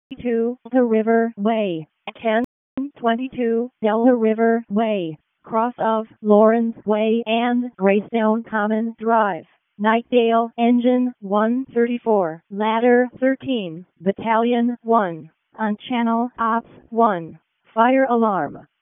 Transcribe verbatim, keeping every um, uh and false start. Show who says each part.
Speaker 1: two, The River Way, ten twenty-two, Delaware River Way, cross of Lawrence Way and Greystone Common Drive. Nightdale, Engine one thirty-four, Ladder thirteen, Battalion one, on Channel Ops one. Fire alarm.